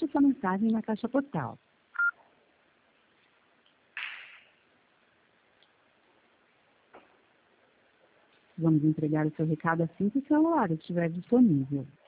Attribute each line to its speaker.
Speaker 1: deixe sua mensagem na caixa postal. Vamos entregar o seu recado assim que o celular estiver disponível.